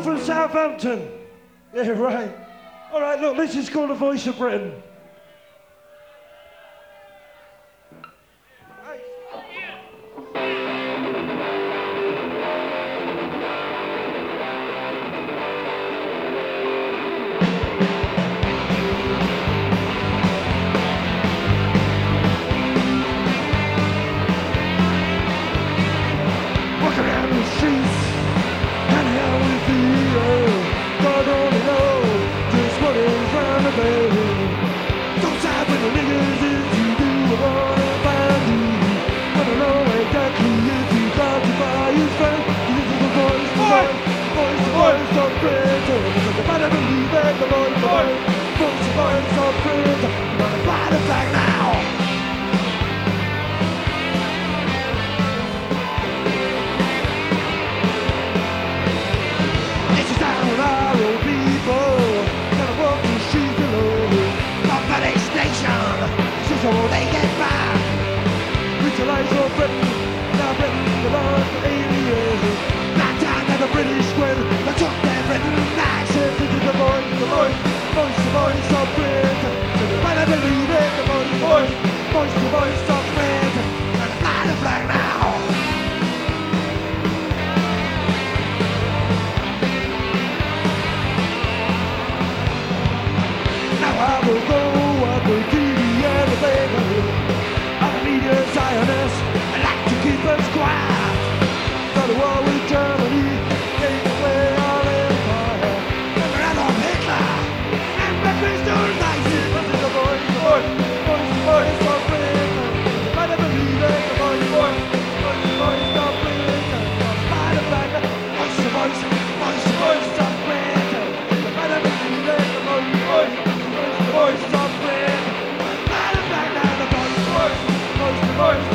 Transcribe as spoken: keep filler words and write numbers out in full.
from Southampton. Yeah, right. All right, look, this is called The Voice of Britain. Walk around the streets and hell with the God only knows just what is round the bend. Don't side with the niggas if you do wanna find you. Wanna know exactly if you got to buy your friend. This is the voice, the voice, voice, the voice of Britain. You better believe it, the voice, the voice, voice, the voice of Britain. You wanna fly the flag now. So they get by. Brutalize your Britain, now Britain belongs to aliens. Nine times at the British squid, they took their Britain back. Says this is the voice, the voice, voice, the voice of Britain. So you better believe it, the voice, the voice, voice, the voice of Britain. And fly the flag now. Now I will go, I will do. I'm a media Zionist, I like to keep us quiet. Got a war with Germany, gave away our empire. Remember Adolf Hitler, remember Crystal Dyson. This is the voice, the voice, voice, the voice of Britain. You better believe it, the voice, the voice, voice, the voice of Britain. Fly the flag, voice, the voice, voice, the voice of Britain. You better believe it, the voice, the voice, voice, the voice of Britain. Voice,